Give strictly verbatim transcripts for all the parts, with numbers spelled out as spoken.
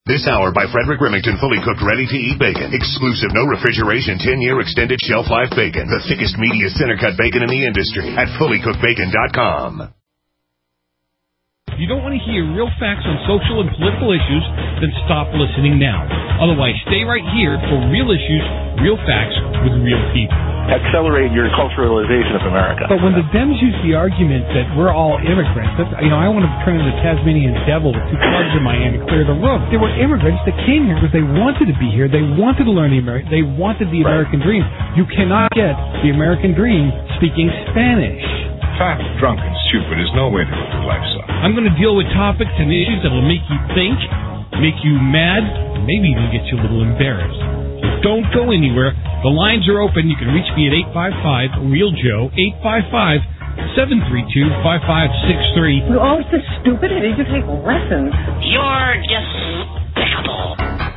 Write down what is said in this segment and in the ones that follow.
This hour by Frederick Remington, fully cooked, ready-to-eat bacon. Exclusive, no refrigeration, ten-year extended shelf life bacon. The thickest, meatiest center-cut bacon in the industry at fully cooked bacon dot com. If you don't want to hear real facts on social and political issues, then stop listening now. Otherwise, stay right here for real issues, real facts with real people. Accelerate your culturalization of America. But when the Dems use the argument that we're all immigrants, that's, you know, I want to turn into the Tasmanian devil with two clubs in my hand to clear the room. There were immigrants that came here because they wanted to be here. They wanted to learn the American. They wanted the American dream. You cannot get the American dream speaking Spanish. Fat, drunk, and stupid is no way to live your life, son. I'm going to deal with topics and issues that will make you think, make you mad, and maybe even get you a little embarrassed. Don't go anywhere. The lines are open. You can reach me at eight five five, real Joe, eight five five, seven three two, five five six three. You're all so stupid. I need to take lessons. You're despicable.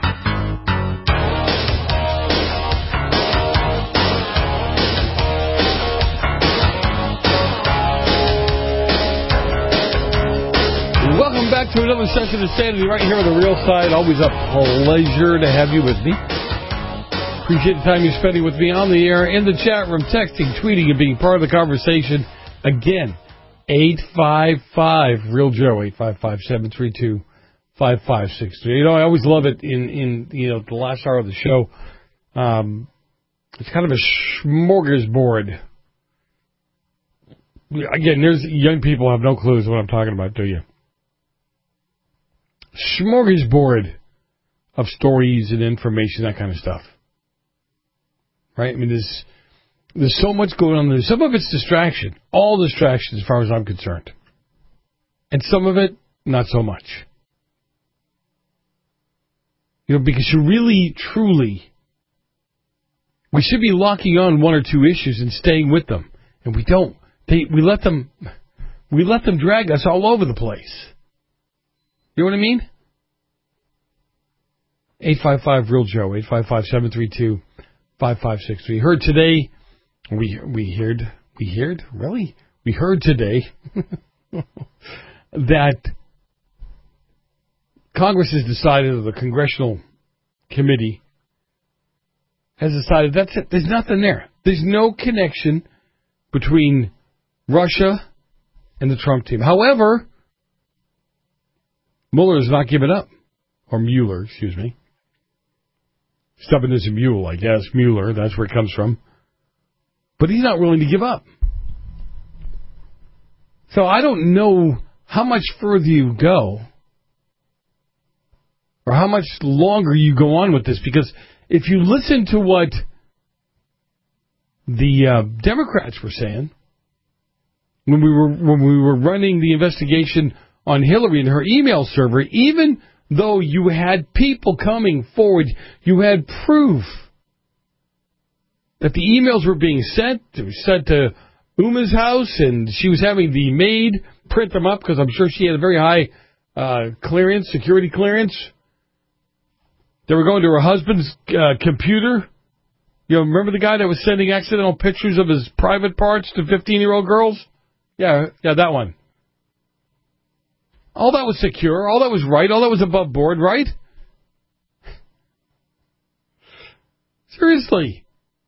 Welcome back to another session of Sanity right here on the Real Side. Always a pleasure to have you with me. Appreciate the time you're spending with me on the air, in the chat room, texting, tweeting, and being part of the conversation. Again, eight five five, real Joe, eight five five, seven three two, five five six three. You know, I always love it in, in you know, the last hour of the show. Um, it's kind of a smorgasbord. Again, there's young people have no clues what I'm talking about, do you? Smorgasbord of stories and information, that kind of stuff. Right? I mean, there's there's so much going on there. Some of it's distraction. All distraction as far as I'm concerned. And some of it, not so much. You know, because you really, truly, we should be locking on one or two issues and staying with them. And we don't. They, we let them, we let them drag us all over the place. You know what I mean? eight five five, real Joe, eight five five, seven three two, five five six three. Heard today, we we heard, we heard, really? We heard today that Congress has decided, or the Congressional Committee has decided that's it. There's nothing there. There's no connection between Russia and the Trump team. However, Mueller has not given up. Or Mueller, excuse me. Stubborn as a mule, I guess. Mueller, that's where it comes from. But he's not willing to give up. So I don't know how much further you go, or how much longer you go on with this, because if you listen to what the uh, Democrats were saying when we were when we were running the investigation on Hillary and her email server, even though you had people coming forward, you had proof that the emails were being sent. They were sent to Uma's house, and she was having the maid print them up because I'm sure she had a very high uh, clearance, security clearance. They were going to her husband's uh, computer. You know, remember the guy that was sending accidental pictures of his private parts to fifteen-year-old girls? Yeah, yeah, that one. All that was secure. All that was right. All that was above board, right? Seriously.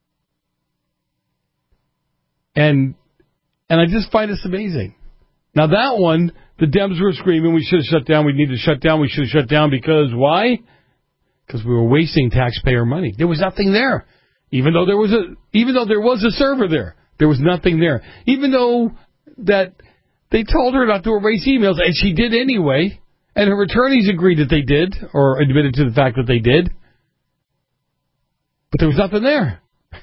And and I just find this amazing. Now, that one, the Dems were screaming, we should have shut down, we need to shut down, we should have shut down, because why? Because we were wasting taxpayer money. There was nothing there. Even though there was a even though there was a server there, there was nothing there. Even though that they told her not to erase emails, and she did anyway, and her attorneys agreed that they did, or admitted to the fact that they did. But there was nothing there.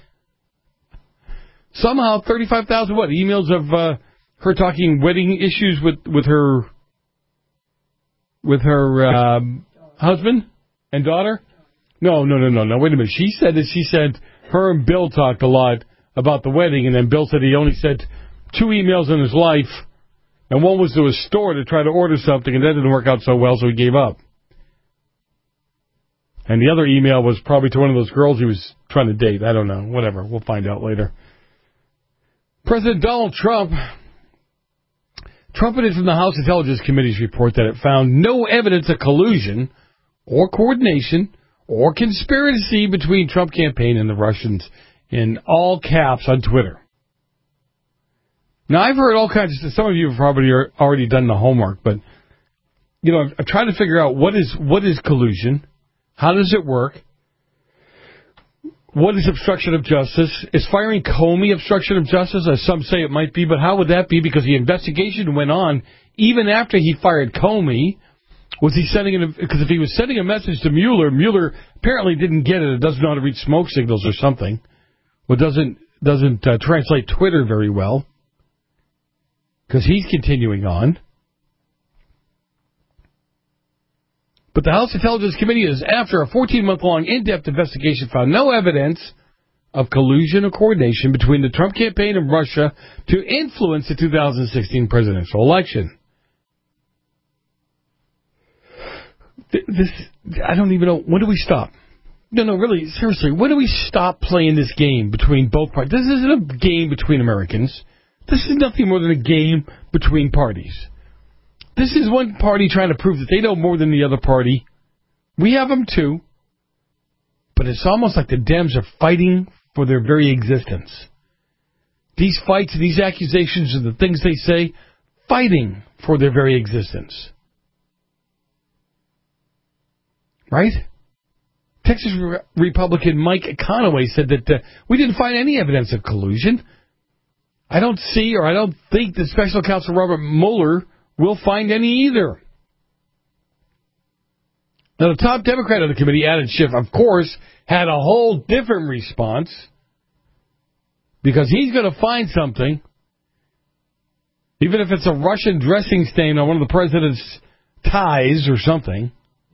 Somehow, thirty-five thousand, what, emails of uh, her talking wedding issues with, with her with her um, husband and daughter? No, no, no, no, no, wait a minute. She said that she said her and Bill talked a lot about the wedding, and then Bill said he only sent two emails in his life, and one was to a store to try to order something, and that didn't work out so well, so he gave up. And the other email was probably to one of those girls he was trying to date. I don't know. Whatever. We'll find out later. President Donald Trump trumpeted from the House Intelligence Committee's report that it found no evidence of collusion or coordination or conspiracy between Trump campaign and the Russians in all caps on Twitter. Now, I've heard all kinds of stuff. Some of you have probably already done the homework, but, you know, I'm trying to figure out what is what is collusion, how does it work, what is obstruction of justice? Is firing Comey obstruction of justice, as some say it might be, but how would that be? Because the investigation went on even after he fired Comey. Was he sending it? Because if he was sending a message to Mueller, Mueller apparently didn't get it. It doesn't know how to read smoke signals or something. Well, doesn't doesn't uh, translate Twitter very well. Because he's continuing on. But the House Intelligence Committee is, after a fourteen-month-long in-depth investigation, found no evidence of collusion or coordination between the Trump campaign and Russia to influence the two thousand sixteen presidential election. This, I don't even know, when do we stop? No, no, really, seriously, when do we stop playing this game between both parties? This isn't a game between Americans. This is nothing more than a game between parties. This is one party trying to prove that they know more than the other party. We have them too. But it's almost like the Dems are fighting for their very existence. These fights and these accusations and the things they say, fighting for their very existence. Right? Texas Re- Republican Mike Conaway said that uh, we didn't find any evidence of collusion. I don't see, or I don't think that Special Counsel Robert Mueller will find any either. Now, the top Democrat of the committee, Adam Schiff, of course, had a whole different response, because he's going to find something, even if it's a Russian dressing stain on one of the president's ties or something.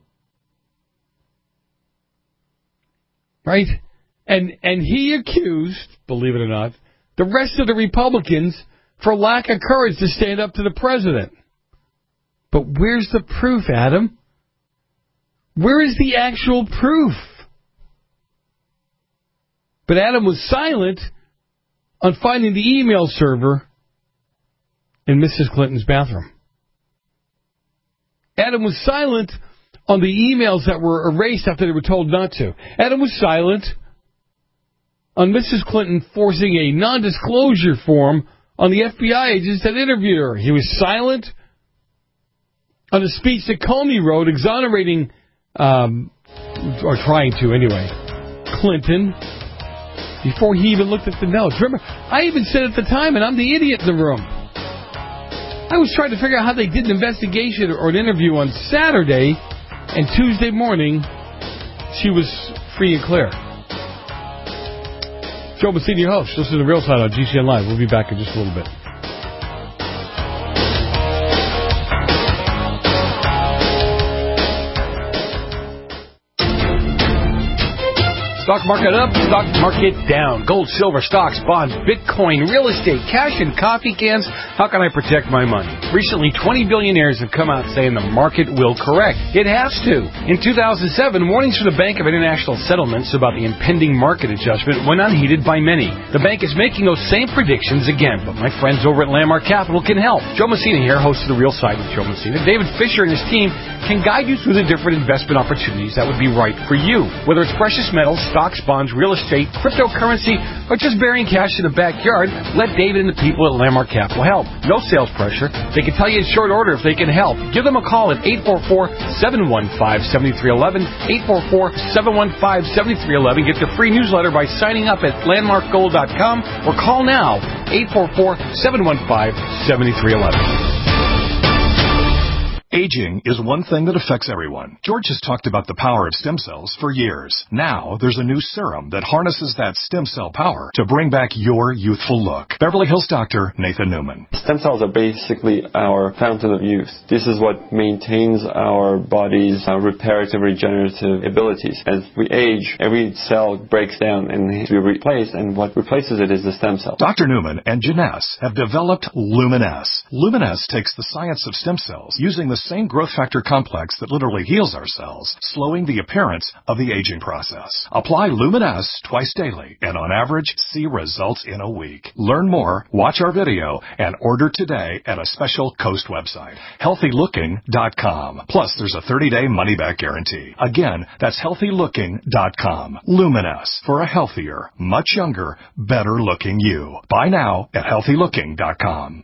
Right? And and he accused, believe it or not, the rest of the Republicans for lack of courage to stand up to the president. But where's the proof, Adam? Where is the actual proof? But Adam was silent on finding the email server in Missus Clinton's bathroom. Adam was silent on the emails that were erased after they were told not to. Adam was silent on Missus Clinton forcing a non-disclosure form on the F B I agents that interviewed her. He was silent on the speech that Comey wrote exonerating, um, or trying to anyway, Clinton, before he even looked at the notes. Remember, I even said at the time, and I'm the idiot in the room, I was trying to figure out how they did an investigation or an interview on Saturday, and Tuesday morning, she was free and clear. Joe Messina, your host. This is The Real Side on G C N Live. We'll be back in just a little bit. Stock market up, stock market down. Gold, silver, stocks, bonds, Bitcoin, real estate, cash, and coffee cans. How can I protect my money? Recently, twenty billionaires have come out saying the market will correct. It has to. In two thousand seven, warnings from the Bank of International Settlements about the impending market adjustment went unheeded by many. The bank is making those same predictions again, but my friends over at Landmark Capital can help. Joe Messina here, host of The Real Side with Joe Messina. David Fisher and his team can guide you through the different investment opportunities that would be right for you. Whether it's precious metals, stocks, bonds, real estate, cryptocurrency, or just burying cash in the backyard, let David and the people at Landmark Capital help. No sales pressure. They can tell you in short order if they can help. Give them a call at eight four four, seven one five, seven three one one, eight four four, seven one five, seven three one one. Get the free newsletter by signing up at landmark gold dot com or call now, eight four four, seven one five, seven three one one. Aging is one thing that affects everyone. George has talked about the power of stem cells for years. Now, there's a new serum that harnesses that stem cell power to bring back your youthful look. Beverly Hills doctor Nathan Newman. Stem cells are basically our fountain of youth. This is what maintains our body's uh, reparative, regenerative abilities. As we age, every cell breaks down and needs to be replaced, and what replaces it is the stem cell. Doctor Newman and Janess have developed Luminesce. Luminesce takes the science of stem cells using the same growth factor complex that literally heals our cells, slowing the appearance of the aging process. Apply Lumen S twice daily and on average see results in a week. Learn more, watch our video, and order today at a special Coast website, healthy looking dot com. Plus, there's a thirty-day money-back guarantee. Again, that's healthy looking dot com. Lumen S for a healthier, much younger, better-looking you. Buy now at healthy looking dot com.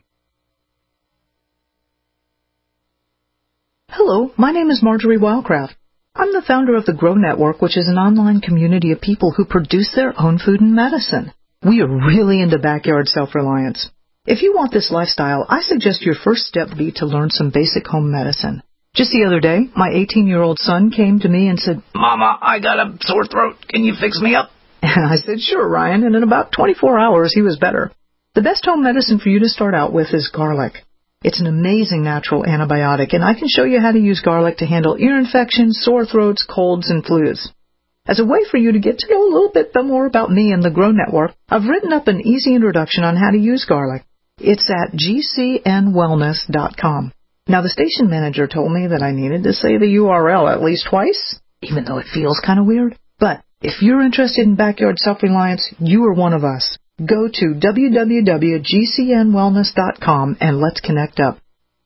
Hello, my name is Marjorie Wildcraft. I'm the founder of the Grow Network, which is an online community of people who produce their own food and medicine. We are really into backyard self-reliance. If you want this lifestyle, I suggest your first step be to learn some basic home medicine. Just the other day, my eighteen-year-old son came to me and said, "Mama, I got a sore throat. Can you fix me up?" And I said, "Sure, Ryan," and in about twenty-four hours, he was better. The best home medicine for you to start out with is garlic. It's an amazing natural antibiotic, and I can show you how to use garlic to handle ear infections, sore throats, colds, and flus. As a way for you to get to know a little bit more about me and the Grow Network, I've written up an easy introduction on how to use garlic. It's at g c n wellness dot com. Now, the station manager told me that I needed to say the U R L at least twice, even though it feels kind of weird. But if you're interested in backyard self-reliance, you are one of us. Go to w w w dot g c n wellness dot com and let's connect up.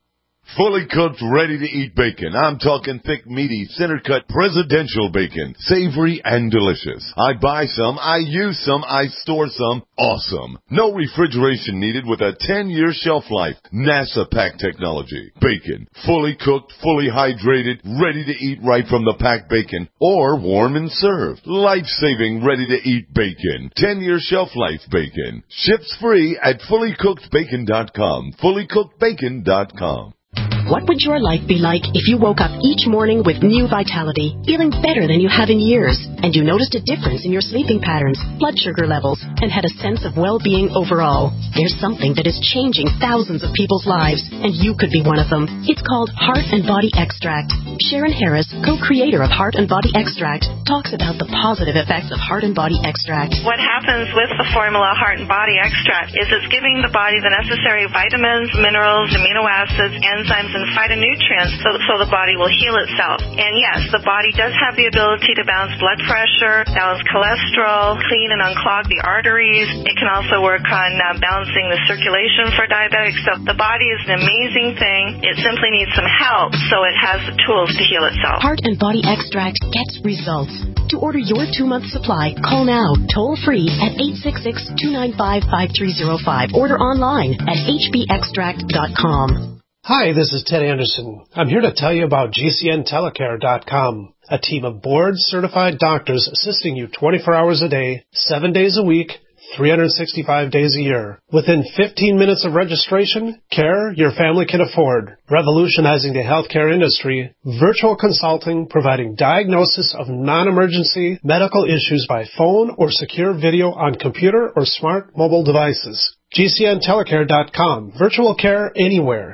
Fully cooked, ready-to-eat bacon. I'm talking thick, meaty, center-cut presidential bacon. Savory and delicious. I buy some, I use some, I store some. Awesome. No refrigeration needed with a ten-year shelf life. NASA pack technology. Bacon. Fully cooked, fully hydrated, ready to eat right from the packed bacon. Or warm and served. Life-saving, ready-to-eat bacon. ten-year shelf life bacon. Ships free at fully cooked bacon dot com. fully cooked bacon dot com. What would your life be like if you woke up each morning with new vitality, feeling better than you have in years, and you noticed a difference in your sleeping patterns, blood sugar levels, and had a sense of well-being overall? There's something that is changing thousands of people's lives, and you could be one of them. It's called Heart and Body Extract. Sharon Harris, co-creator of Heart and Body Extract, talks about the positive effects of Heart and Body Extract. What happens with the formula Heart and Body Extract is it's giving the body the necessary vitamins, minerals, amino acids, enzymes, and phytonutrients so, so the body will heal itself. And yes, the body does have the ability to balance blood pressure, balance cholesterol, clean and unclog the arteries. It can also work on uh, balancing the circulation for diabetics. So the body is an amazing thing. It simply needs some help so it has the tools to heal itself. Heart and Body Extract gets results. To order your two-month supply, call now, toll-free at eight six six, two nine five, five three zero five. Order online at h b extract dot com. Hi, this is Ted Anderson. I'm here to tell you about g c n telecare dot com, a team of board-certified doctors assisting you twenty-four hours a day, seven days a week, three hundred sixty-five days a year. Within fifteen minutes of registration, care your family can afford. Revolutionizing the healthcare industry, virtual consulting providing diagnosis of non-emergency medical issues by phone or secure video on computer or smart mobile devices. g c n telecare dot com. Virtual care anywhere.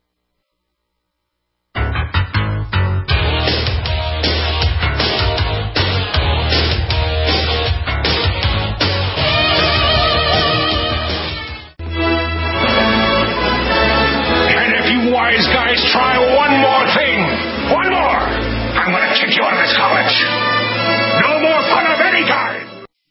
Wise guys, try one more thing. One more. I'm going to kick you out of this college. No more fun of any kind.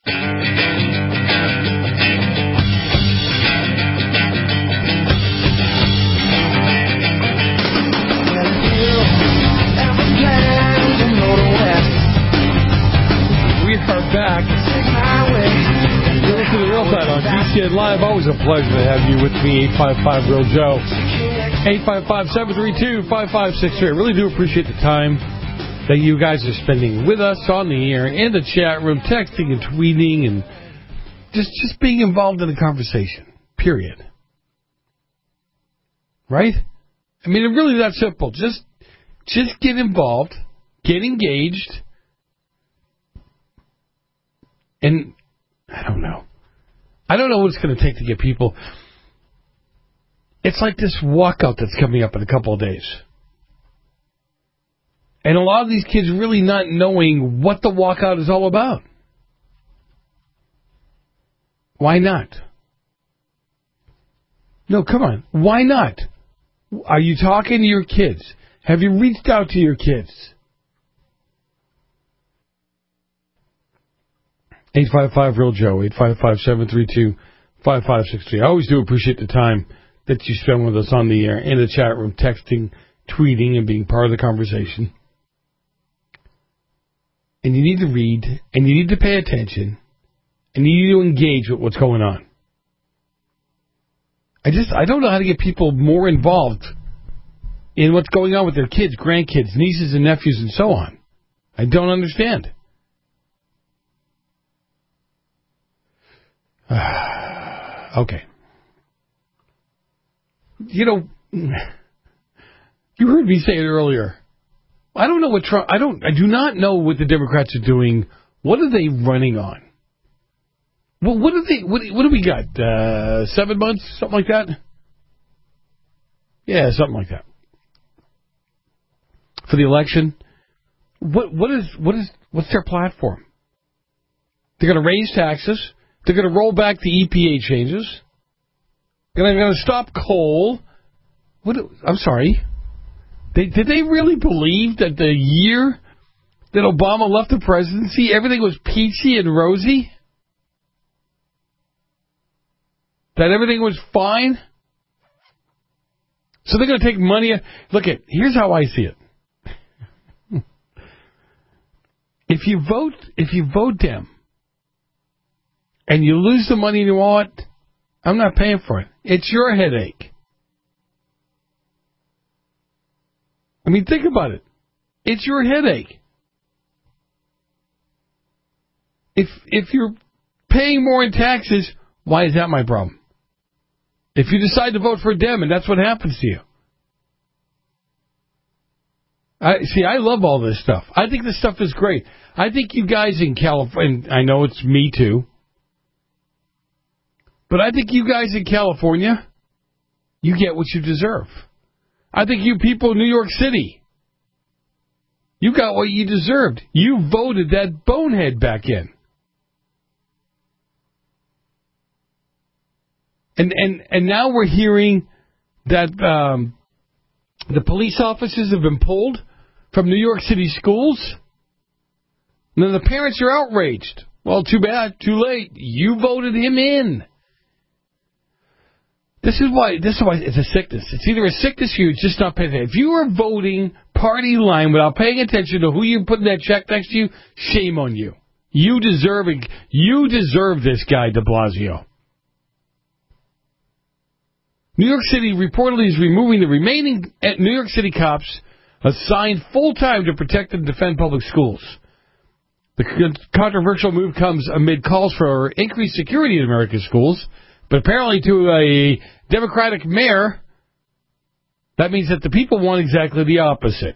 We are back. You're listening to The Real Side on G C N Live. Always a pleasure to have you with me, eight five five Real Joe. eight five five, seven three two, five five six three. I really do appreciate the time that you guys are spending with us on the air, in the chat room, texting and tweeting, and just, just being involved in the conversation, period. Right? I mean, it's really that simple. Just, just get involved, get engaged, and I don't know. I don't know what it's going to take to get people. It's like this walkout that's coming up in a couple of days. And a lot of these kids really not knowing what the walkout is all about. Why not? No, come on. Why not? Are you talking to your kids? Have you reached out to your kids? eight five five, real Joe, eight five five, seven three two, five five six three. I always do appreciate the time that you spend with us on the air, in the chat room, texting, tweeting, and being part of the conversation. And you need to read, and you need to pay attention, and you need to engage with what's going on. I just, I don't know how to get people more involved in what's going on with their kids, grandkids, nieces and nephews, and so on. I don't understand. Okay. You know, you heard me say it earlier. I don't know what Trump, I don't, I do not know what the Democrats are doing. What are they running on? Well, what do they, what, what do we got? Uh, seven months? Something like that? Yeah, something like that. For the election. What, what is, what is, what's their platform? They're going to raise taxes. They're going to roll back the E P A changes. They're going to stop coal. What? I'm sorry. They, did they really believe that the year that Obama left the presidency, everything was peachy and rosy? That everything was fine? So they're going to take money. Look, at here's how I see it. If you vote, if you vote Dem, and you lose the money you want, I'm not paying for it. It's your headache. I mean, think about it. It's your headache. If if you're paying more in taxes, why is that my problem? If you decide to vote for a Dem and that's what happens to you. I see, I love all this stuff. I think this stuff is great. I think you guys in California, I know it's me too, but I think you guys in California, you get what you deserve. I think you people in New York City, you got what you deserved. You voted that bonehead back in. And and, and now we're hearing that um, the police officers have been pulled from New York City schools. And then the parents are outraged. Well, too bad, too late. You voted him in. This is why this is why it's a sickness. It's either a sickness or you're just not paying attention. If you are voting party line without paying attention to who you put in that check next to you, shame on you. You deserve it. You deserve this guy, de Blasio. New York City reportedly is removing the remaining New York City cops assigned full-time to protect and defend public schools. The controversial move comes amid calls for increased security in America's schools, but apparently to a Democratic mayor, that means that the people want exactly the opposite.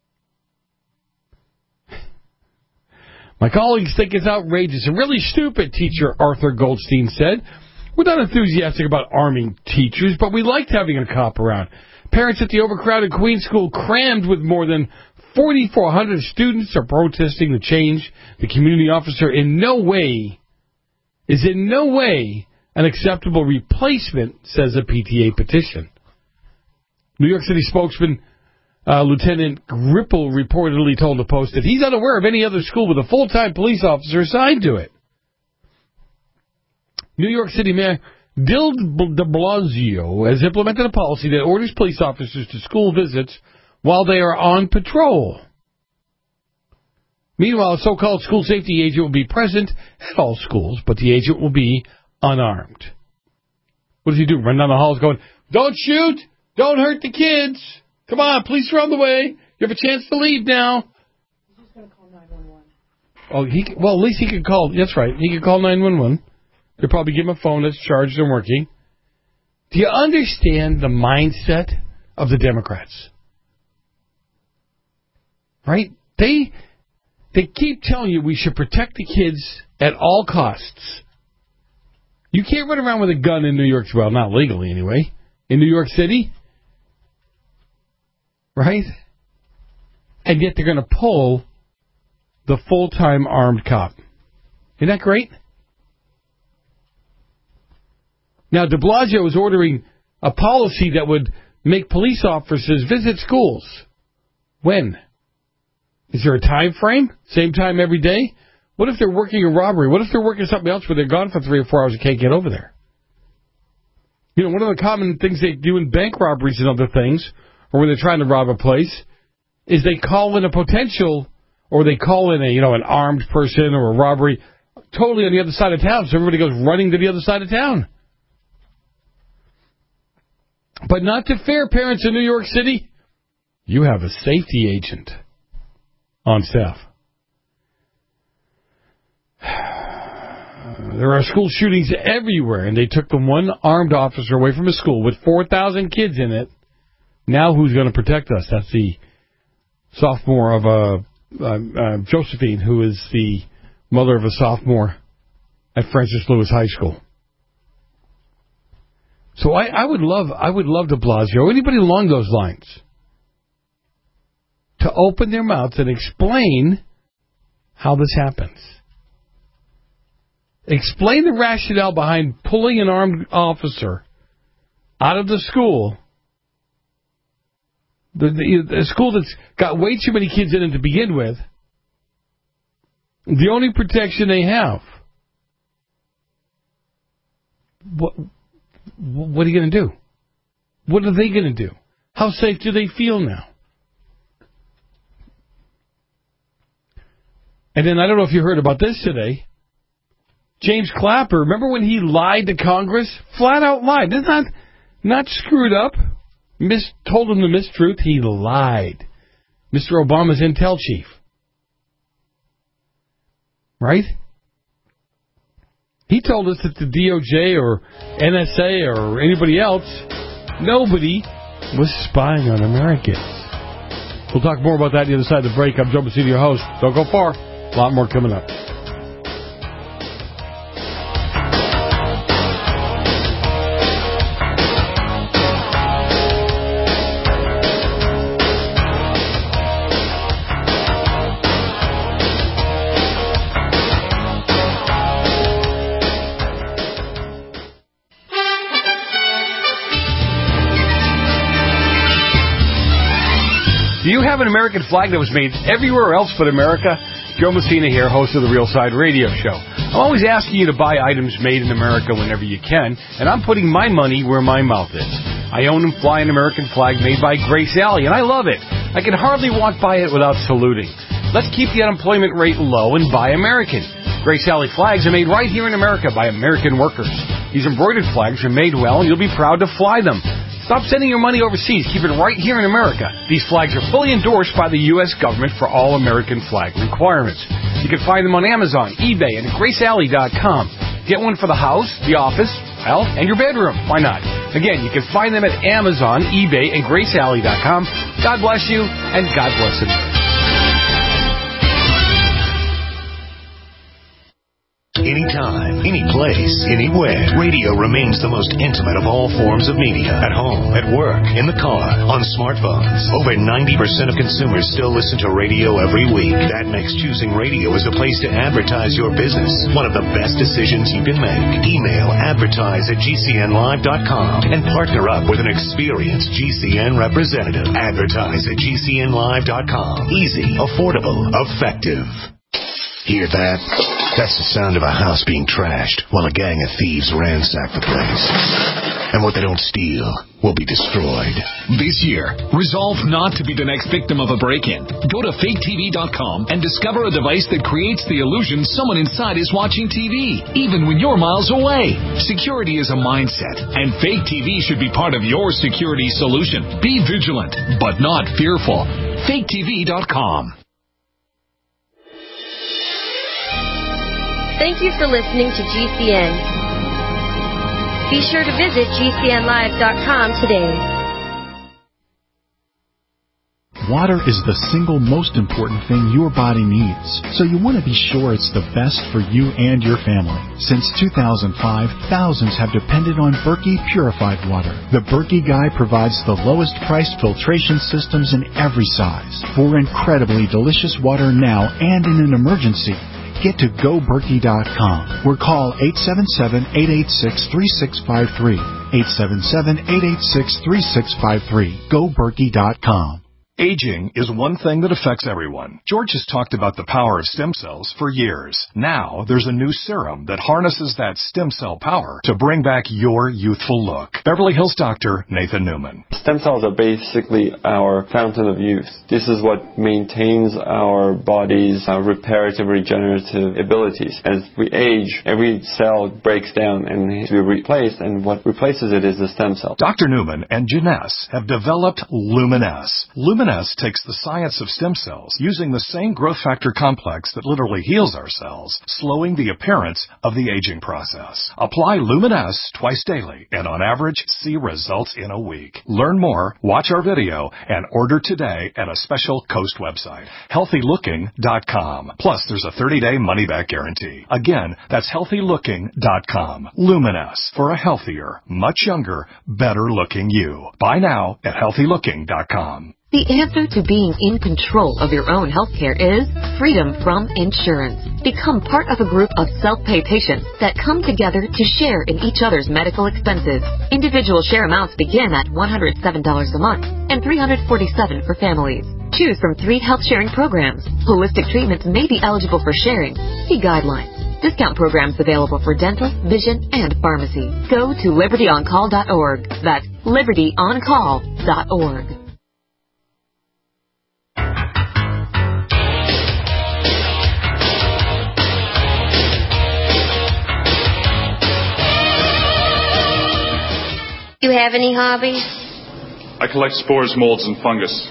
My colleagues think it's outrageous and really stupid, teacher Arthur Goldstein said. We're not enthusiastic about arming teachers, but we liked having a cop around. Parents at the overcrowded Queens School, crammed with more than forty-four hundred students, are protesting the change. The community officer in no way, is in no way an acceptable replacement, says a P T A petition. New York City spokesman uh, Lieutenant Ripple reportedly told the Post that he's unaware of any other school with a full-time police officer assigned to it. New York City Mayor Bill de Blasio has implemented a policy that orders police officers to school visits while they are on patrol. Meanwhile, a so-called school safety agent will be present at all schools, but the agent will be unarmed. What does he do? Run down the halls going, don't shoot! Don't hurt the kids! Come on, police are on the way! You have a chance to leave now! He's just going to call nine one one. Oh, he, well, at least he can call, that's right, he can call nine one one. They'll probably give him a phone that's charged and working. Do you understand the mindset of the Democrats? Right? They they keep telling you we should protect the kids at all costs. You can't run around with a gun in New York, well, not legally anyway, in New York City. Right? And yet they're going to pull the full-time armed cop. Isn't that great? Now, de Blasio is ordering a policy that would make police officers visit schools When? Is there a time frame? Same time every day? What if they're working a robbery? What if they're working something else where they're gone for three or four hours and can't get over there? You know, one of the common things they do in bank robberies and other things, or when they're trying to rob a place, is they call in a potential, or they call in a, you know, an armed person or a robbery totally on the other side of town, so everybody goes running to the other side of town. But not to fair parents in New York City. You have a safety agent on staff. There are school shootings everywhere, and they took the one armed officer away from a school with four thousand kids in it. Now who's going to protect us? That's the sophomore of a, uh, uh, Josephine, who is the mother of a sophomore at Francis Lewis High School. So I, I would love, I would love de Blasio, anybody along those lines, to open their mouths and explain how this happens. Explain the rationale behind pulling an armed officer out of the school, the, the, the school that's got way too many kids in it to begin with, the only protection they have. What, what are you going to do? What are they going to do? How safe do they feel now? And then I don't know if you heard about this today. James Clapper, remember when he lied to Congress? Flat out lied. This is not, not screwed up. Mis- told them the mistruth. He lied. Mister Obama's intel chief. Right? He told us that the D O J or N S A or anybody else, nobody was spying on Americans. We'll talk more about that on the other side of the break. I'm Joe Messina, your host. Don't go far. A lot more coming up. Do you have an American flag that was made everywhere else but America? Joe Messina here, host of the Real Side Radio Show. I'm always asking you to buy items made in America whenever you can, and I'm putting my money where my mouth is. I own and fly an American flag made by Grace Alley, and I love it. I can hardly walk by it without saluting. Let's keep the unemployment rate low and buy American. Grace Alley flags are made right here in America by American workers. These embroidered flags are made well, and you'll be proud to fly them. Stop sending your money overseas. Keep it right here in America. These flags are fully endorsed by the U S government for all American flag requirements. You can find them on Amazon, eBay, and Grace Alley dot com. Get one for the house, the office, well, and your bedroom. Why not? Again, you can find them at Amazon, eBay, and Grace Alley dot com. God bless you, and God bless America. Anytime, any place, anywhere. Radio remains the most intimate of all forms of media. At home, at work, in the car, on smartphones. Over ninety percent of consumers still listen to radio every week. That makes choosing radio as a place to advertise your business one of the best decisions you can make. Email advertise at G C N live dot com and partner up with an experienced G C N representative. Advertise at G C N live dot com. Easy, affordable, effective. Hear that? That's the sound of a house being trashed while a gang of thieves ransack the place. And what they don't steal will be destroyed. This year, resolve not to be the next victim of a break-in. Go to fake T V dot com and discover a device that creates the illusion someone inside is watching T V, even when you're miles away. Security is a mindset, and Fake T V should be part of your security solution. Be vigilant, but not fearful. fake T V dot com. Thank you for listening to G C N. Be sure to visit G C N live dot com today. Water is the single most important thing your body needs, so you want to be sure it's the best for you and your family. Since two thousand five, thousands have depended on Berkey purified water. The Berkey Guy provides the lowest priced filtration systems in every size for incredibly delicious water now and in an emergency. Get to go berkey dot com or call eight seven seven, eight eight six, three six five three. eight seven seven, eight eight six, three six five three. go berkey dot com. Aging is one thing that affects everyone. George has talked about the power of stem cells for years. Now, there's a new serum that harnesses that stem cell power to bring back your youthful look. Beverly Hills doctor Nathan Newman. Stem cells are basically our fountain of youth. This is what maintains our body's uh, reparative regenerative abilities. As we age, every cell breaks down and needs to be replaced, and what replaces it is the stem cell. Doctor Newman and Janess have developed Luminess. Luminess takes the science of stem cells, using the same growth factor complex that literally heals our cells, slowing the appearance of the aging process. Apply Luminess twice daily, and on average, see results in a week. Learn more, watch our video, and order today at a special Coast website, healthy looking dot com. Plus, there's a thirty-day money-back guarantee. Again, that's healthy looking dot com. Luminess, for a healthier, much younger, better-looking you. Buy now at healthy looking dot com. The answer to being in control of your own healthcare is freedom from insurance. Become part of a group of self-pay patients that come together to share in each other's medical expenses. Individual share amounts begin at one hundred seven dollars a month and three hundred forty-seven dollars for families. Choose from three health sharing programs. Holistic treatments may be eligible for sharing. See guidelines. Discount programs available for dental, vision, and pharmacy. Go to liberty on call dot org. That's liberty on call dot org. Do you have any hobbies? I collect spores, molds, and fungus.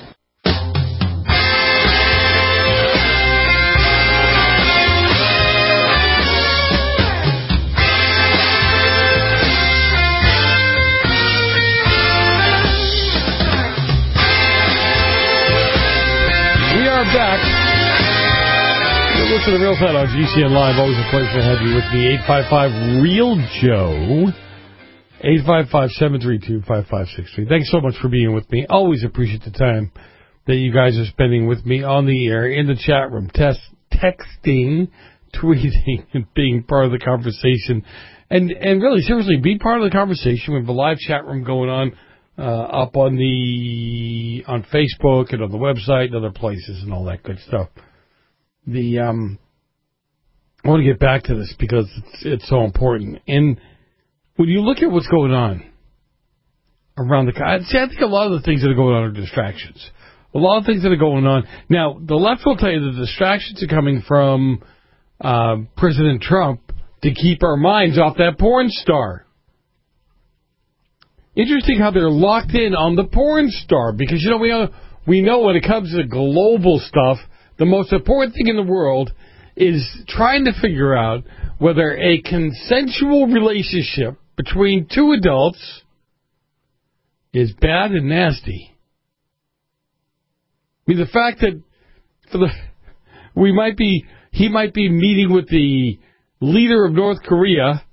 We are back. You're listening to The Real Side on G C N Live. Always a pleasure to have you with me. eight five five, REAL Joe. eight five five, seven three two, five five six three. Thanks so much for being with me. Always appreciate the time that you guys are spending with me on the air, in the chat room, test, texting, tweeting, and being part of the conversation. And and really, seriously, be part of the conversation. We have a live chat room going on uh, up on the on Facebook and on the website and other places and all that good stuff. The um, I want to get back to this because it's, it's so important. And when you look at what's going on around the country, see, I think a lot of the things that are going on are distractions. A lot of things that are going on. Now, the left will tell you the distractions are coming from uh, President Trump to keep our minds off that porn star. Interesting how they're locked in on the porn star, because, you know, we know, we know when it comes to global stuff, the most important thing in the world is trying to figure out whether a consensual relationship between two adults is bad and nasty. I mean, the fact that for the we might be he might be meeting with the leader of North Korea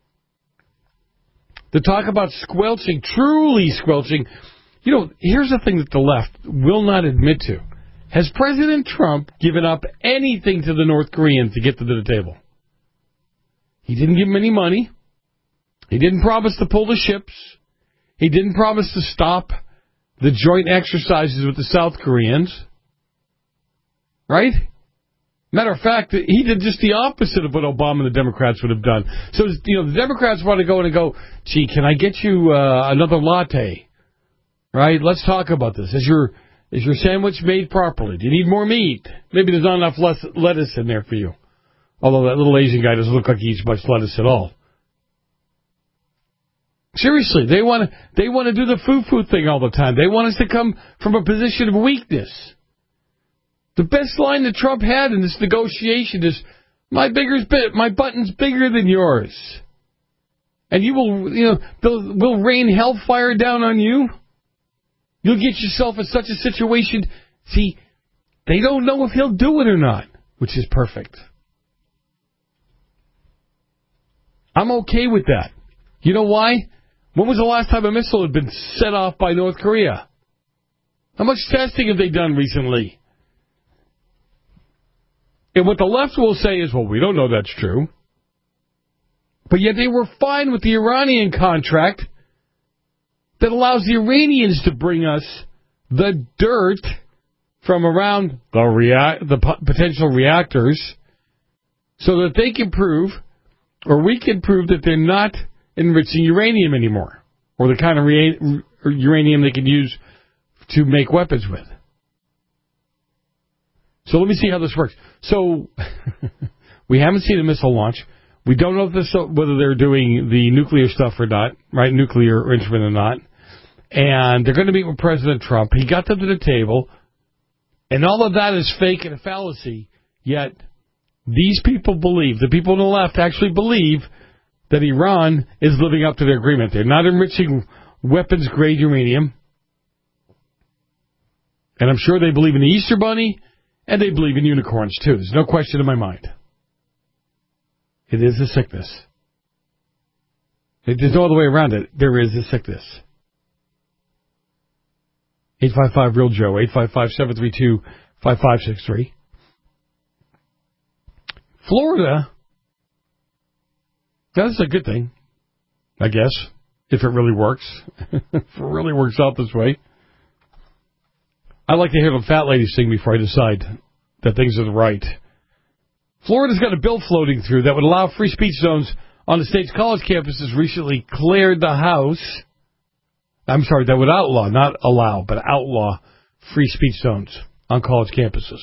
to talk about squelching, truly squelching. You know, here's the thing that the left will not admit to. Has President Trump given up anything to the North Koreans to get them to the table? He didn't give them any money. He didn't promise to pull the ships. He didn't promise to stop the joint exercises with the South Koreans. Right? Matter of fact, he did just the opposite of what Obama and the Democrats would have done. So, you know, the Democrats want to go in and go, gee, can I get you uh, another latte? Right? Let's talk about this. Is your is your sandwich made properly? Do you need more meat? Maybe there's not enough less lettuce in there for you. Although that little Asian guy doesn't look like he eats much lettuce at all. Seriously, they want to they want to do the foo-foo thing all the time. They want us to come from a position of weakness. The best line that Trump had in this negotiation is, "My bigger's bit, my button's bigger than yours, and you will, you know, they'll, will rain hellfire down on you. You'll get yourself in such a situation." See, they don't know if he'll do it or not, which is perfect. I'm okay with that. You know why? When was the last time a missile had been set off by North Korea? How much testing have they done recently? And what the left will say is, well, we don't know that's true. But yet they were fine with the Iranian contract that allows the Iranians to bring us the dirt from around the, rea- the p- potential reactors so that they can prove, or we can prove, that they're not enriching uranium anymore, or the kind of rea- uranium they can use to make weapons with. So let me see how this works. So we haven't seen a missile launch. We don't know if this, whether they're doing the nuclear stuff or not, right? Nuclear enrichment or not. And they're going to meet with President Trump. He got them to the table. And all of that is fake and a fallacy. Yet these people believe, the people on the left actually believe, that Iran is living up to their agreement. They're not enriching weapons-grade uranium. And I'm sure they believe in the Easter Bunny, and they believe in unicorns, too. There's no question in my mind. It is a sickness. There's no other way around it. There is a sickness. eight five five real Joe, eight five five, seven three two, five five six three. Florida, that's a good thing, I guess, if it really works. If it really works out this way. I like to hear the fat lady sing before I decide that things are right. Florida's got a bill floating through that would allow free speech zones on the state's college campuses. Recently cleared the House. I'm sorry, that would outlaw, not allow, but outlaw free speech zones on college campuses.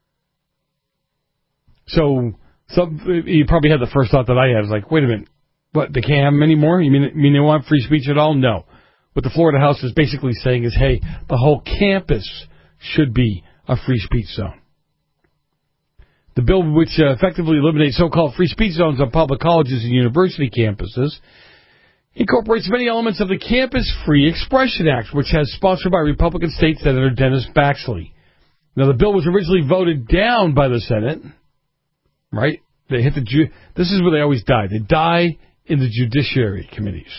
So, some, you probably had the first thought that I had. Is like, wait a minute, what, they can't have them anymore? You mean, you mean they want free speech at all? No. What the Florida House is basically saying is, hey, the whole campus should be a free speech zone. The bill, which uh, effectively eliminates so-called free speech zones on public colleges and university campuses, incorporates many elements of the Campus Free Expression Act, which has sponsored by Republican State Senator Dennis Baxley. Now, the bill was originally voted down by the Senate, right? They hit the ju- This is where they always die. They die in the Judiciary Committees.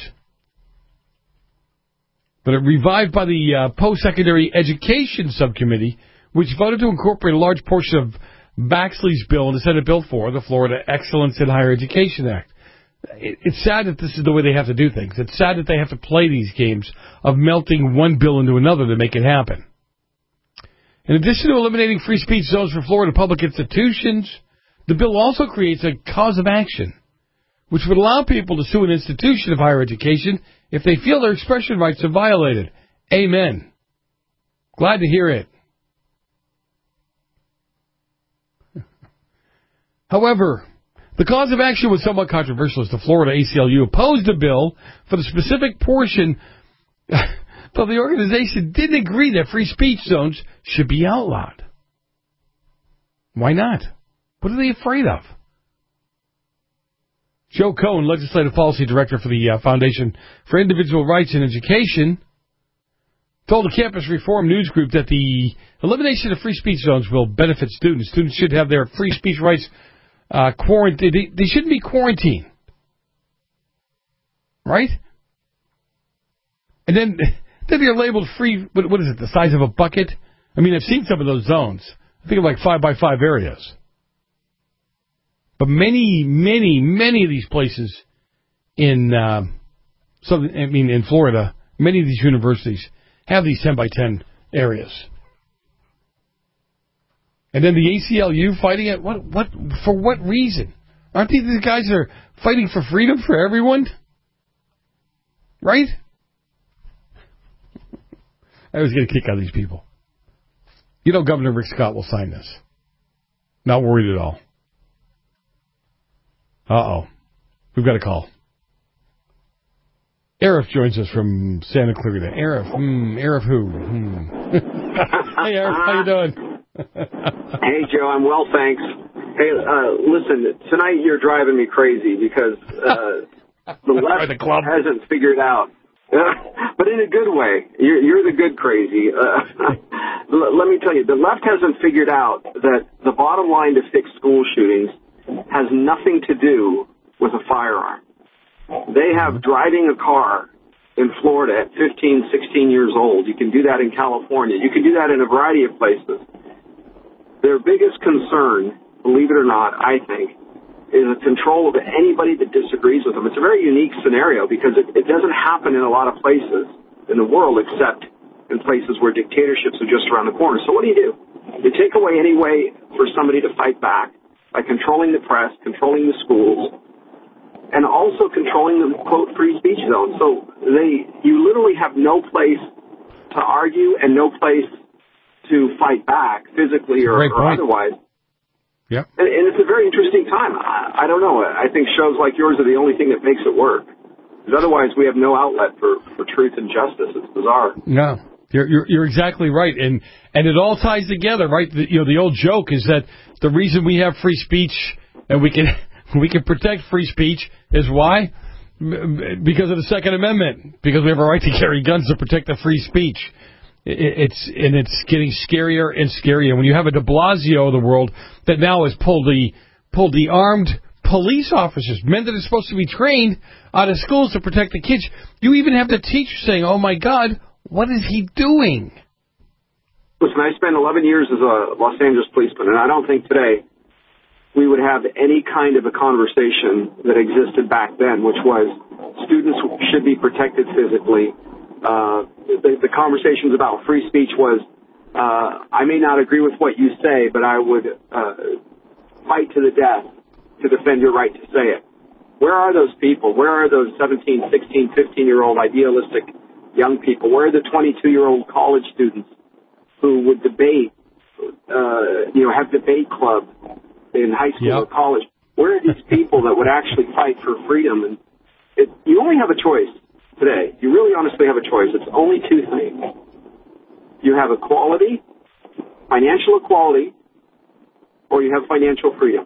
But it revived by the uh, Post-Secondary Education Subcommittee, which voted to incorporate a large portion of Baxley's bill in the Senate Bill four, the Florida Excellence in Higher Education Act. It, it's sad that this is the way they have to do things. It's sad that they have to play these games of melting one bill into another to make it happen. In addition to eliminating free speech zones for Florida public institutions, the bill also creates a cause of action, which would allow people to sue an institution of higher education if they feel their expression rights are violated. Amen. Glad to hear it. However, the cause of action was somewhat controversial as the Florida A C L U opposed the bill for the specific portion, but the organization didn't agree that free speech zones should be outlawed. Why not? What are they afraid of? Joe Cohen, Legislative Policy Director for the uh, Foundation for Individual Rights in Education, told the Campus Reform News Group that the elimination of free speech zones will benefit students. Students should have their free speech rights uh, quarantined. They, they shouldn't be quarantined. Right? And then, then they're labeled free, what, what is it, the size of a bucket? I mean, I've seen some of those zones. I think of like five by five areas. But many, many, many of these places in, uh, southern, I mean, in Florida, many of these universities have these ten by ten areas. And then the A C L U fighting it, what, what, for what reason? Aren't these the guys that are fighting for freedom for everyone? Right? I always get a kick out of these people. You know Governor Rick Scott will sign this. Not worried at all. Uh-oh. We've got a call. Arif joins us from Santa Clarita. Arif, hmm, Arif who? Hmm. Hey, Arif, how you doing? Hey, Joe, I'm well, thanks. Hey, uh, listen, tonight you're driving me crazy because uh, the left the hasn't figured out, but in a good way. You're, you're the good crazy. Uh, let me tell you, the left hasn't figured out that the bottom line to fix school shootings has nothing to do with a firearm. They have driving a car in Florida at fifteen, sixteen years old. You can do that in California. You can do that in a variety of places. Their biggest concern, believe it or not, I think, is the control of anybody that disagrees with them. It's a very unique scenario because it, it doesn't happen in a lot of places in the world except in places where dictatorships are just around the corner. So what do you do? They take away any way for somebody to fight back by controlling the press, controlling the schools, and also controlling the, quote, free speech zone. So they, you literally have no place to argue and no place to fight back physically or, or otherwise. Yep. And, and it's a very interesting time. I, I don't know. I think shows like yours are the only thing that makes it work. Because otherwise we have no outlet for, for truth and justice. It's bizarre. No. You're, you're, you're exactly right. And, and it all ties together, right? The, you know, the old joke is that the reason we have free speech and we can, we can protect free speech is why? Because of the Second Amendment. Because we have a right to carry guns to protect the free speech. It, it's, and it's getting scarier and scarier. When you have a de Blasio of the world that now has pulled the, pulled the armed police officers, men that are supposed to be trained out of schools to protect the kids. You even have the teacher saying, oh my God, what is he doing? Listen, I spent eleven years as a Los Angeles policeman, and I don't think today we would have any kind of a conversation that existed back then, which was students should be protected physically. Uh, the, the conversations about free speech was, uh, I may not agree with what you say, but I would uh, fight to the death to defend your right to say it. Where are those people? Where are those seventeen, sixteen, fifteen-year-old idealistic young people? Where are the twenty-two-year-old college students who would debate, uh, you know, have debate club in high school yep. or college? Where are these people that would actually fight for freedom? And it, you only have a choice today. You really honestly have a choice. It's only two things. You have equality, financial equality, or you have financial freedom.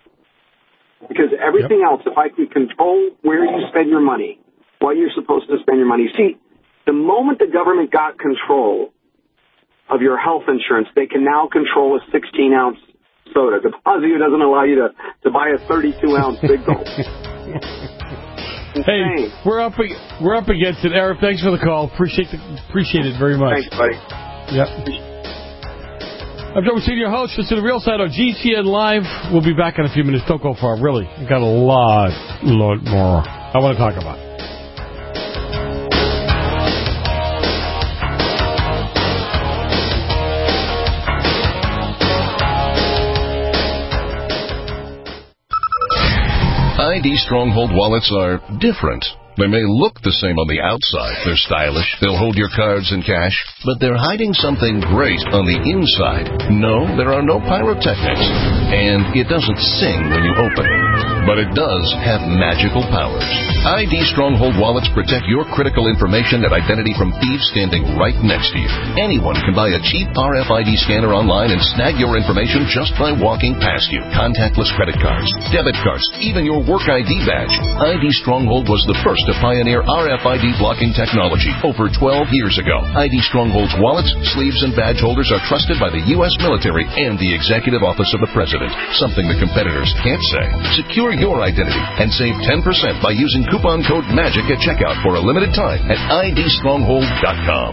Because everything yep. else, if I can control where you spend your money, what you're supposed to spend your money. See, the moment the government got control of your health insurance, they can now control a sixteen-ounce soda. De Blasio doesn't allow you to, to buy a thirty-two ounce Big Gulp. Hey, we're up we're up against it. Eric, thanks for the call. Appreciate the, appreciate it very much. Thanks, buddy. Yep. I'm Joe Senior host. This is The Real Side on G C N Live. We'll be back in a few minutes. Don't go far. Really, we've got a lot, lot more I want to talk about. I D Stronghold wallets are different. They may look the same on the outside. They're stylish. They'll hold your cards and cash. But they're hiding something great on the inside. No, there are no pyrotechnics. And it doesn't sing when you open it. But it does have magical powers. I D Stronghold wallets protect your critical information and identity from thieves standing right next to you. Anyone can buy a cheap R F I D scanner online and snag your information just by walking past you. Contactless credit cards, debit cards, even your work I D badge. I D Stronghold was the first to pioneer R F I D blocking technology over twelve years ago. I D Stronghold's wallets, sleeves, and badge holders are trusted by the U S military and the Executive Office of the President, something the competitors can't say. Secure your identity and save ten percent by using coupon code MAGIC at checkout for a limited time at I D stronghold dot com.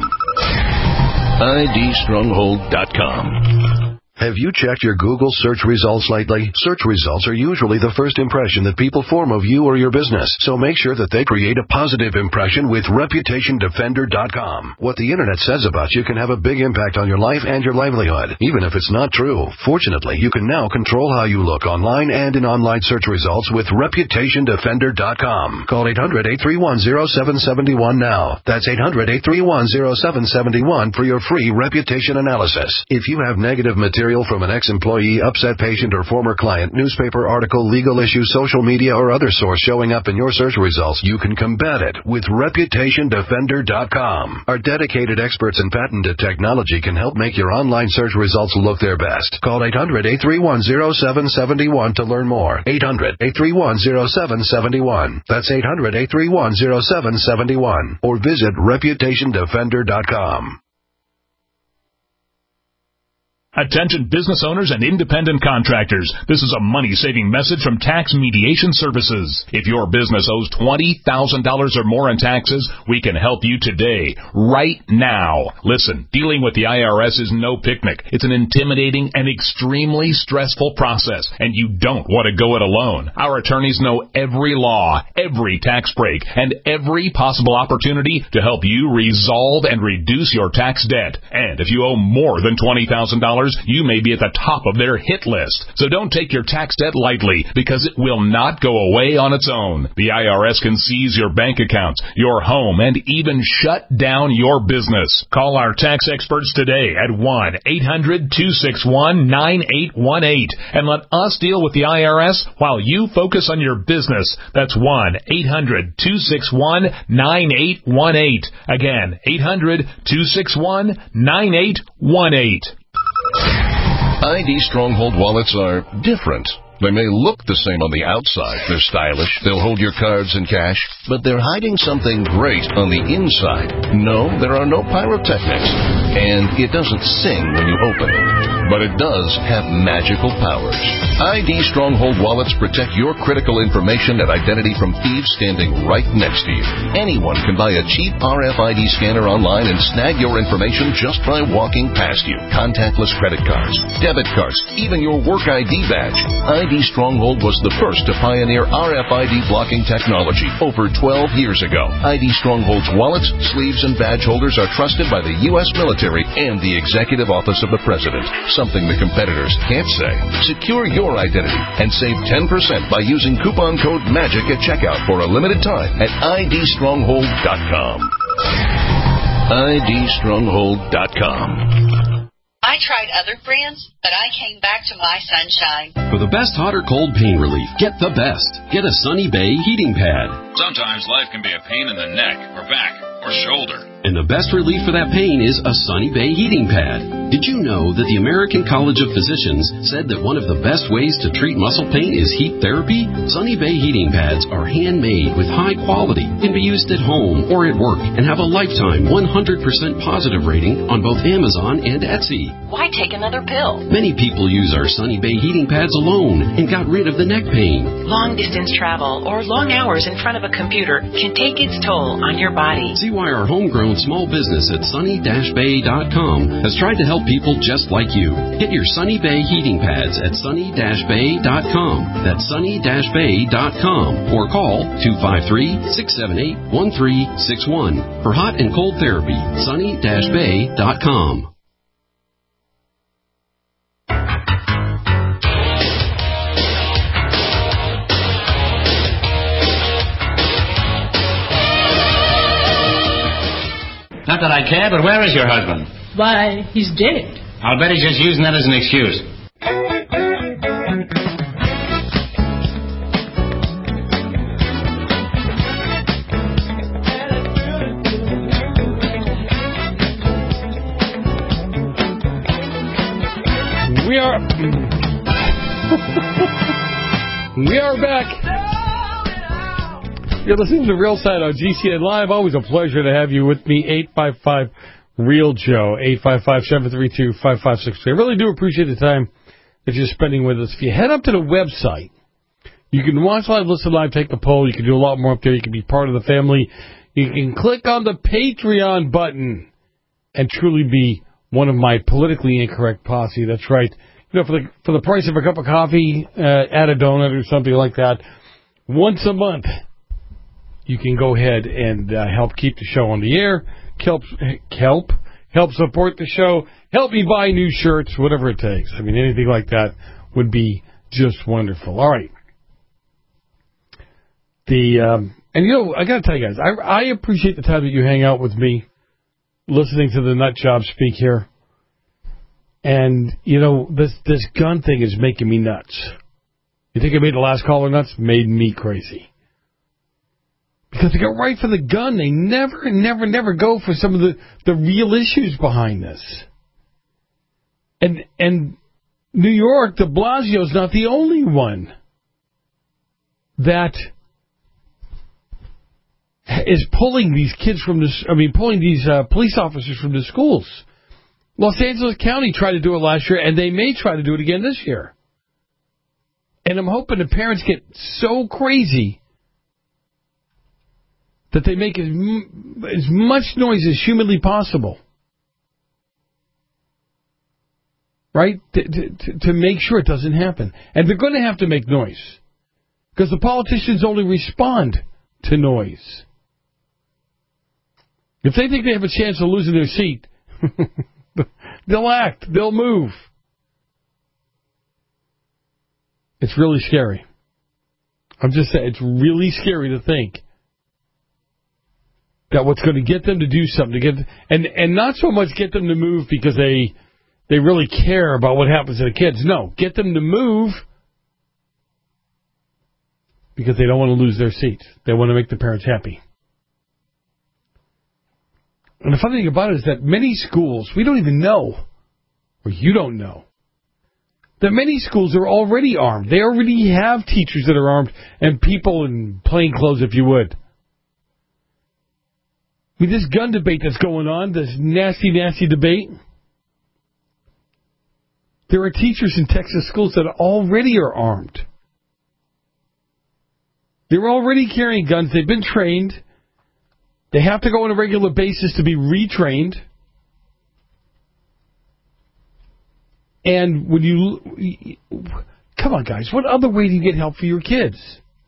I D stronghold dot com. Have you checked your Google search results lately? Search results are usually the first impression that people form of you or your business, so make sure that they create a positive impression with reputation defender dot com. What the internet says about you can have a big impact on your life and your livelihood, even if it's not true. Fortunately, you can now control how you look online and in online search results with reputation defender dot com. Call eight hundred, eight three one, zero seven seven one now. That's eight hundred, eight three one, zero seven seven one for your free reputation analysis. If you have negative material from an ex-employee, upset patient, or former client, newspaper article, legal issue, social media, or other source showing up in your search results, you can combat it with reputation defender dot com. Our dedicated experts in patented technology can help make your online search results look their best. Call eight hundred, eight three one, zero seven seven one to learn more. eight hundred, eight three one, zero seven seven one. That's eight hundred, eight three one, zero seven seven one. Or visit reputation defender dot com. Attention business owners and independent contractors. This is a money-saving message from Tax Mediation Services. If your business owes twenty thousand dollars or more in taxes, we can help you today, right now. Listen, dealing with the I R S is no picnic. It's an intimidating and extremely stressful process, and you don't want to go it alone. Our attorneys know every law, every tax break, and every possible opportunity to help you resolve and reduce your tax debt. And if you owe more than twenty thousand dollars, dollars, you may be at the top of their hit list. So don't take your tax debt lightly, because it will not go away on its own. The I R S can seize your bank accounts, your home, and even shut down your business. Call our tax experts today at one eight hundred two six one nine eight one eight and let us deal with the I R S while you focus on your business. That's one eight hundred two six one nine eight one eight. Again, eight hundred two six one nine eight one eight. I D Stronghold wallets are different. They may look the same on the outside. They're stylish. They'll hold your cards and cash. But they're hiding something great on the inside. No, there are no pyrotechnics. And it doesn't sing when you open it. But it does have magical powers. I D Stronghold wallets protect your critical information and identity from thieves standing right next to you. Anyone can buy a cheap R F I D scanner online and snag your information just by walking past you. Contactless credit cards, debit cards, even your work I D badge. I D Stronghold was the first to pioneer R F I D blocking technology over twelve years ago. I D Stronghold's wallets, sleeves, and badge holders are trusted by the U S military and the Executive Office of the President, something the competitors can't say. Secure your identity and save ten percent by using coupon code MAGIC at checkout for a limited time at I D stronghold dot com. I D stronghold dot com. I tried other brands, but I came back to my Sunshine. For the best hot or cold pain relief, get the best. Get a Sunny Bay heating pad. Sometimes life can be a pain in the neck or back or shoulder. And the best relief for that pain is a Sunny Bay heating pad. Did you know that the American College of Physicians said that one of the best ways to treat muscle pain is heat therapy? Sunny Bay heating pads are handmade with high quality, can be used at home or at work, and have a lifetime one hundred percent positive rating on both Amazon and Etsy. Why take another pill? Many people use our Sunny Bay heating pads alone and got rid of the neck pain. Long distance travel or long hours in front of a computer can take its toll on your body. See why our homegrown small business at sunny dash bay dot com has tried to help people just like you. Get your Sunny Bay heating pads at sunny dash bay dot com. That's sunny dash bay dot com or call two five three, six seven eight, one three six one for hot and cold therapy. sunny dash bay dot com. Not that I care, but where is your husband? Why, he's dead. I'll bet he's just using that as an excuse. We are... we are back. You're listening to The Real Side on G C N Live. Always a pleasure to have you with me. eight five five, REAL Joe. eight five five, seven three two, five five six three. I really do appreciate the time that you're spending with us. If you head up to the website, you can watch live, listen live, take the poll. You can do a lot more up there. You can be part of the family. You can click on the Patreon button and truly be one of my politically incorrect posse. That's right. You know, for the for the price of a cup of coffee, uh, add a donut or something like that, once a month, you can go ahead and uh, help keep the show on the air, help, help, help support the show, help me buy new shirts, whatever it takes. I mean, anything like that would be just wonderful. All right. The um, and, you know, I got to tell you guys, I, I appreciate the time that you hang out with me, listening to the nut job speak here. And, you know, this, this gun thing is making me nuts. You think it made the last caller nuts? Made me crazy. Because they go right for the gun. They never, never, never go for some of the, the real issues behind this. And and New York, de Blasio's not the only one that is pulling these kids from the, I mean, pulling these uh, police officers from the schools. Los Angeles County tried to do it last year, and they may try to do it again this year. And I'm hoping the parents get so crazy that they make as, as much noise as humanly possible, right, to, to, to make sure it doesn't happen. And they're going to have to make noise, because the politicians only respond to noise. If they think they have a chance of losing their seat, they'll act, they'll move, It's really scary. I'm just saying, it's really scary to think that what's going to get them to do something, to get and and not so much get them to move because they they really care about what happens to the kids. No, get them to move because they don't want to lose their seats. They want to make the parents happy. And the funny thing about it is that many schools, we don't even know, or you don't know, that many schools are already armed. They already have teachers that are armed and people in plain clothes, if you would. I mean, this gun debate that's going on, this nasty, nasty debate, there are teachers in Texas schools that already are armed. They're already carrying guns. They've been trained. They have to go on a regular basis to be retrained. And when you... Come on, guys. What other way do you get help for your kids?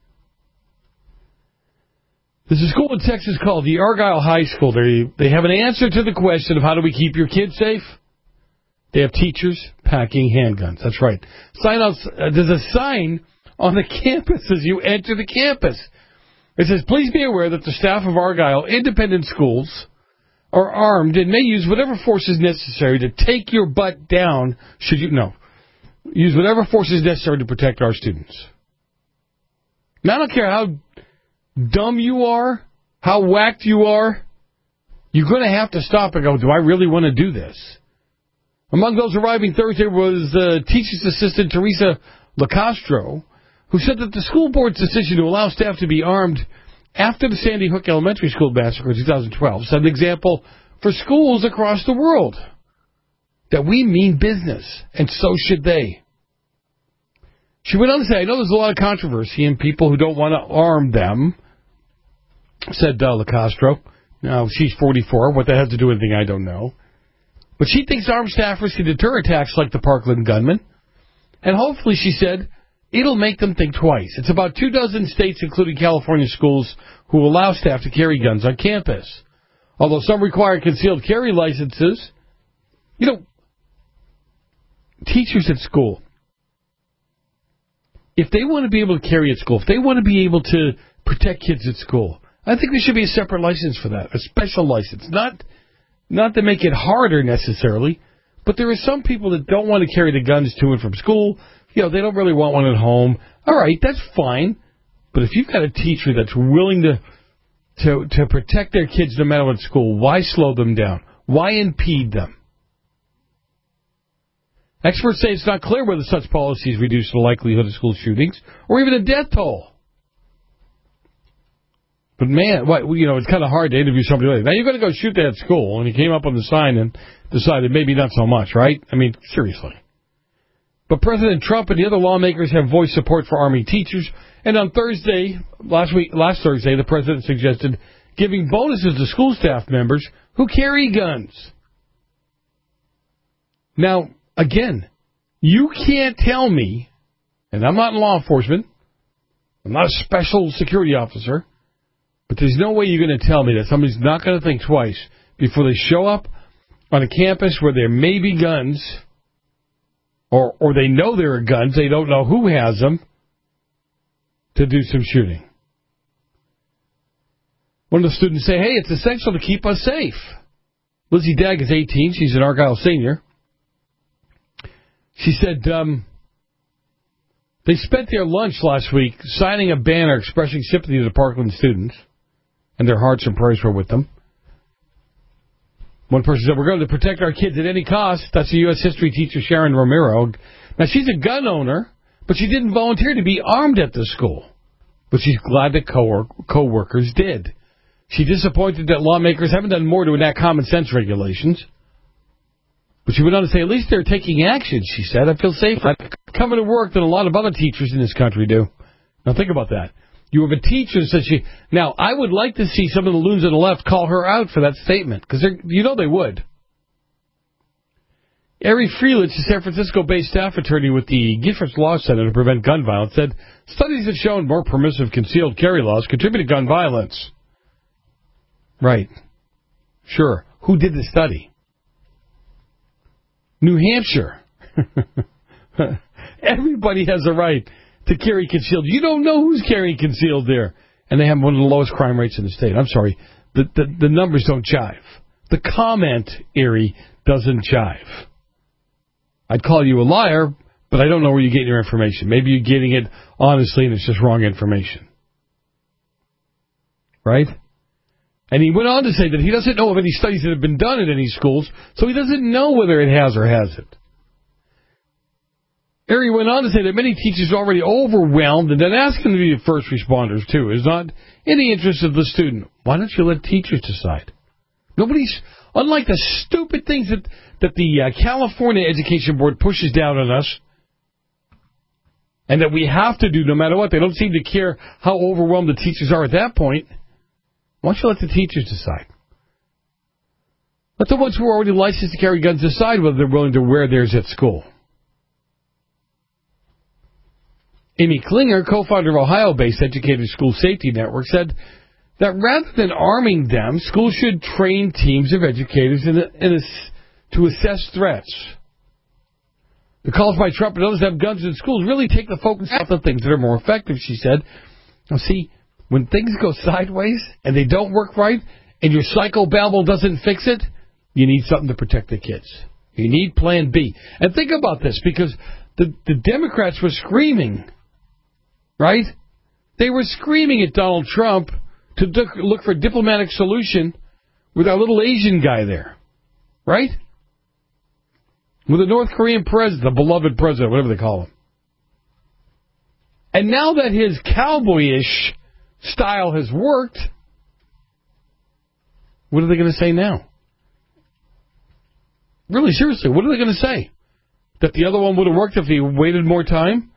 There's a school in Texas called the Argyle High School. They, they have an answer to the question of how do we keep your kids safe? They have teachers packing handguns. That's right. Sign out, uh, there's a sign on the campus as you enter the campus. It says, please be aware that the staff of Argyle Independent Schools are armed and may use whatever force is necessary to take your butt down should you... No. Use whatever force is necessary to protect our students. Now, I don't care how dumb you are, how whacked you are, you're going to have to stop and go, do I really want to do this? Among those arriving Thursday was uh, teacher's assistant Teresa LaCastro, who said that the school board's decision to allow staff to be armed after the Sandy Hook Elementary School massacre in two thousand twelve set an example for schools across the world that we mean business, and so should they. She went on to say, I know there's a lot of controversy and people who don't want to arm them, said uh, LaCastro. Now, she's forty-four. What that has to do with anything, I don't know. But she thinks armed staffers can deter attacks like the Parkland gunman. And hopefully, she said, it'll make them think twice. It's about two dozen states, including California schools, who allow staff to carry guns on campus. Although some require concealed carry licenses, you know, teachers at school, if they want to be able to carry at school, if they want to be able to protect kids at school, I think there should be a separate license for that, a special license. Not, not to make it harder necessarily, but there are some people that don't want to carry the guns to and from school. You know, they don't really want one at home. All right, that's fine. But if you've got a teacher that's willing to to to protect their kids no matter what at school, why slow them down? Why impede them? Experts say it's not clear whether such policies reduce the likelihood of school shootings or even a death toll. But man, what, you know, it's kind of hard to interview somebody like that. Now you're going to go shoot that at school, and he came up on the sign and decided maybe not so much, right? I mean, seriously. But President Trump and the other lawmakers have voiced support for Army teachers. And on Thursday, last week, last Thursday, the president suggested giving bonuses to school staff members who carry guns. Now, again, you can't tell me, and I'm not in law enforcement, I'm not a special security officer, but there's no way you're going to tell me that somebody's not going to think twice before they show up on a campus where there may be guns, or or they know there are guns, they don't know who has them, to do some shooting. One of the students say, hey, it's essential to keep us safe. Lizzie Dagg is eighteen. She's an Argyle senior. She said um, they spent their lunch last week signing a banner expressing sympathy to the Parkland students, and their hearts and prayers were with them. One person said, we're going to protect our kids at any cost. That's the U S history teacher, Sharon Romero. Now, she's a gun owner, but she didn't volunteer to be armed at the school. But she's glad that co- co-workers did. She's disappointed that lawmakers haven't done more to enact common sense regulations. But she went on to say, at least they're taking action, she said. I feel safer coming to work than a lot of other teachers in this country do. Now, think about that. You have a teacher that says she... Now, I would like to see some of the loons on the left call her out for that statement, because you know they would. Ari Freelich, a San Francisco-based staff attorney with the Giffords Law Center to Prevent Gun Violence, said studies have shown more permissive concealed carry laws contribute to gun violence. Right. Sure. Who did the study? New Hampshire. Everybody has a right to carry concealed. You don't know who's carrying concealed there. And they have one of the lowest crime rates in the state. I'm sorry. The, the, the numbers don't jive. The comment, Erie, doesn't jive. I'd call you a liar, but I don't know where you're getting your information. Maybe you're getting it honestly and it's just wrong information. Right? And he went on to say that he doesn't know of any studies that have been done in any schools, so he doesn't know whether it has or hasn't. Erie went on to say that many teachers are already overwhelmed and then ask them to be the first responders, too. It's not in the interest of the student. Why don't you let teachers decide? Nobody's, unlike the stupid things that, that the uh, California Education Board pushes down on us, and that we have to do no matter what. They don't seem to care how overwhelmed the teachers are at that point. Why don't you let the teachers decide? Let the ones who are already licensed to carry guns decide whether they're willing to wear theirs at school. Amy Klinger, co-founder of Ohio-based Educated School Safety Network, said that rather than arming them, schools should train teams of educators in a, in a, to assess threats. The calls by Trump and others to have guns in schools really take the focus off the things that are more effective, she said. Now, see, when things go sideways and they don't work right and your psychobabble doesn't fix it, you need something to protect the kids. You need Plan B. And think about this, because the, the Democrats were screaming, right? They were screaming at Donald Trump to look for a diplomatic solution with our little Asian guy there, right? With the North Korean president, the beloved president, whatever they call him. And now that his cowboyish style has worked, what are they going to say now? Really, seriously, what are they going to say? That the other one would have worked if he waited more time?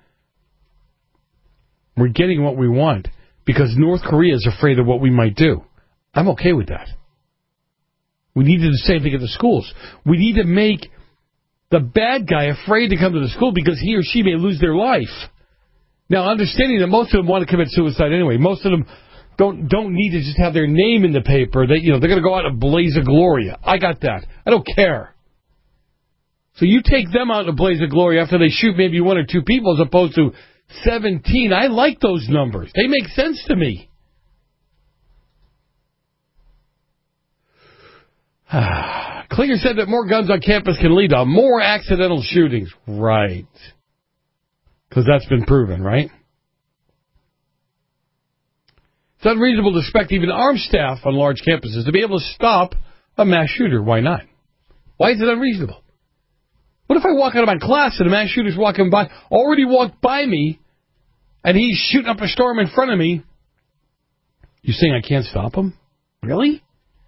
We're getting what we want because North Korea is afraid of what we might do. I'm okay with that. We need to do the same thing at the schools. We need to make the bad guy afraid to come to the school because he or she may lose their life. Now, understanding that most of them want to commit suicide anyway. Most of them don't don't need to just have their name in the paper. They, you know, they're going to go out in a blaze of glory. I got that. I don't care. So you take them out in a blaze of glory after they shoot maybe one or two people as opposed to seventeen. I like those numbers. They make sense to me. Klinger said that more guns on campus can lead to more accidental shootings. Right. Because that's been proven, right? It's unreasonable to expect even armed staff on large campuses to be able to stop a mass shooter. Why not? Why is it unreasonable? What if I walk out of my class and a mass shooter's walking by, already walked by me, and he's shooting up a storm in front of me? You saying I can't stop him? Really?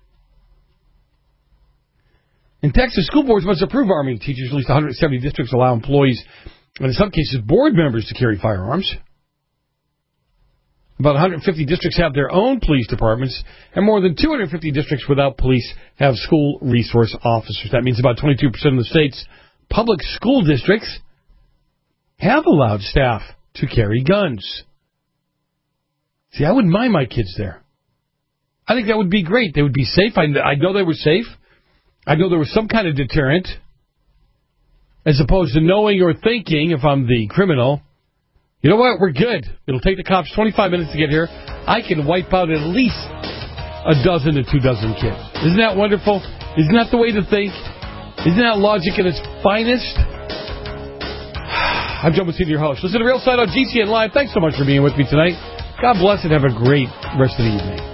In Texas, school boards must approve arming teachers. At least one hundred seventy districts allow employees, and in some cases board members, to carry firearms. About one hundred fifty districts have their own police departments, and more than two hundred fifty districts without police have school resource officers. That means about twenty-two percent of the state's public school districts have allowed staff to carry guns. See, I wouldn't mind my kids there. I think that would be great. They would be safe. I, I know they were safe. I know there was some kind of deterrent, as opposed to knowing or thinking, if I'm the criminal, you know what, we're good. It'll take the cops twenty-five minutes to get here. I can wipe out at least a dozen to two dozen kids. Isn't that wonderful? Isn't that the way to think? Isn't that logic at its finest? I'm Joe Messina, your host. Listen to Real Side on G C N Live. Thanks so much for being with me tonight. God bless and have a great rest of the evening.